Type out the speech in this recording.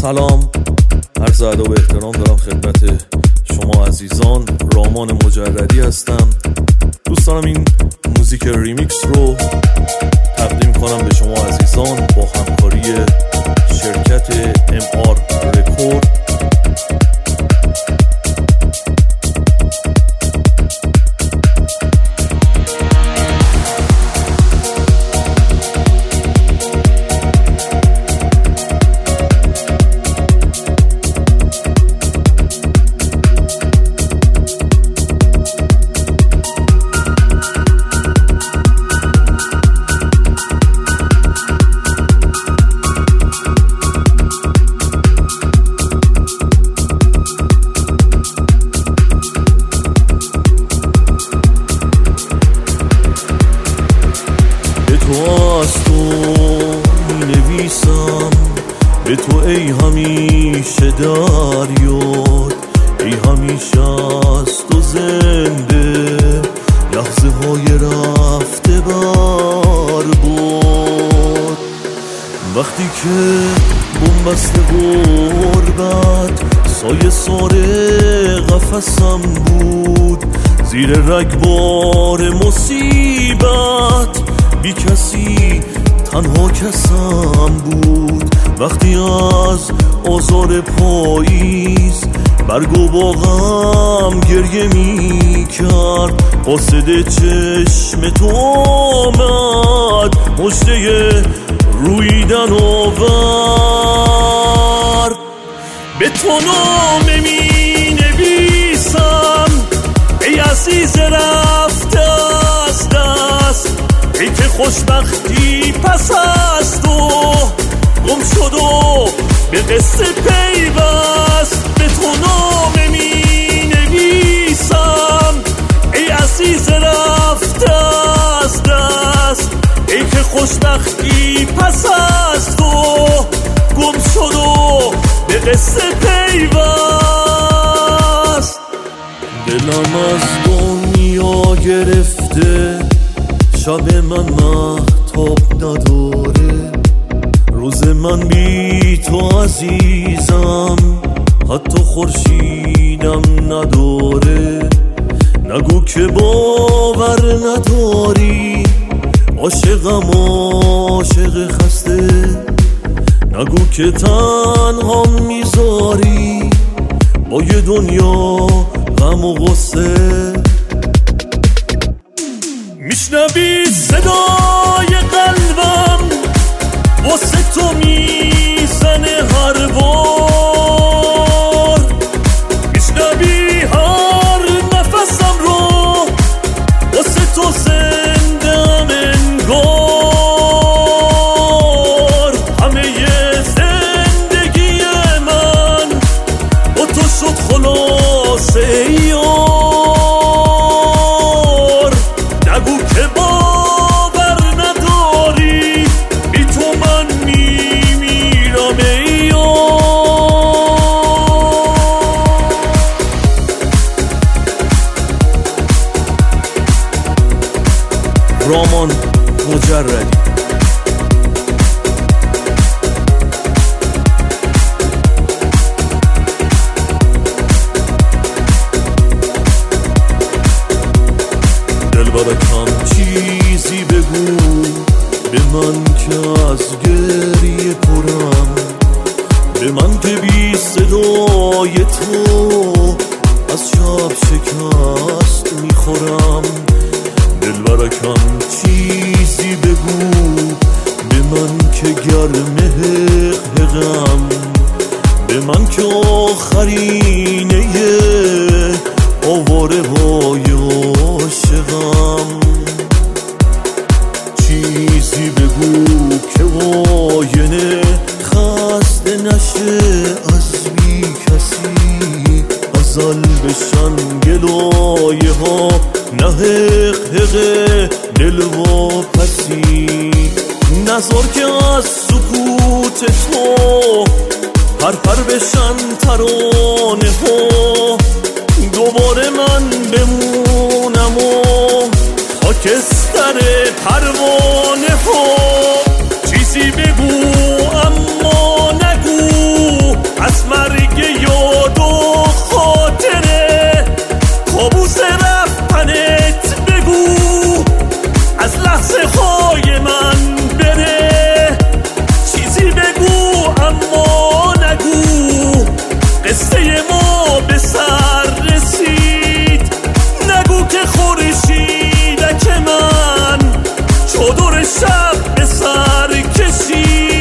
سلام، عرض ادب و احترام دارم خدمت شما عزیزان. رامان مجردی هستم. دوست دارم این موزیک ریمیکس رو تقدیم کنم به شما عزیزان با همکاری شرکت MR رکورد. به تو ای همیشه در یاد، ای همیشه از تو زنده، لحظه های رفته بر بود. وقتی که بنبست غربت سایه ساره قفسم بود، زیر رگبار مصیبت بی کسی تنها کسم بود. وقتی از آزار پاییز برگ و باغم گریه می کرد، قاصد چشم تو آمد مژده رویدن آورد. به تو نامه می نویسم ای عزیز رفته از دست، ای که خوشبختی پس از تو گم شد و به قصه پیوست. به تو نامه می نویسم ای عزیز رفته از دست، ای که خوشبختی پس از تو گم شد و به قصه پیوست. دلم از دنیا گرفته، شب من مهتاب نداره، روز من بی تو عزیزم حتی خورشیدم نداره. نگو که باور نداری، عاشقم عاشق خسته، نگو که تنها میذاری با یه دنیا غم و غصه. میشنوی صدای قلبم واسه تو میزنه هر بار، میشنوی هر نفسم رو واسه تو زندم انگار. همه زندگی من با تو شد خلاصه یار. نگو که باور نداری، بی تو من میمیرم ای یار. رامان مجردی. دلبرکم چیزی بگو به من که از گریه پرم، به من که بی صدای تو از شب شکست میخورم. دلبرکم چیزی بگو به من که گرم حقم، به من که آخرینه آواره های عاشقم. چیزی بگو که آینه خسته نشه از بی کسی، ازل بشن گلایه ها نه حق دل و پسی. نذار که از سکوت تو پر بشن ترانه ها، دوباره من بمونم و خاکستر پروانه ها. چیزی بگو اما نگو های من بره، چیزی بگو اما نگو قصه ما به سر رسید. نگو که خورشیدک من چادر شب به سر کشید.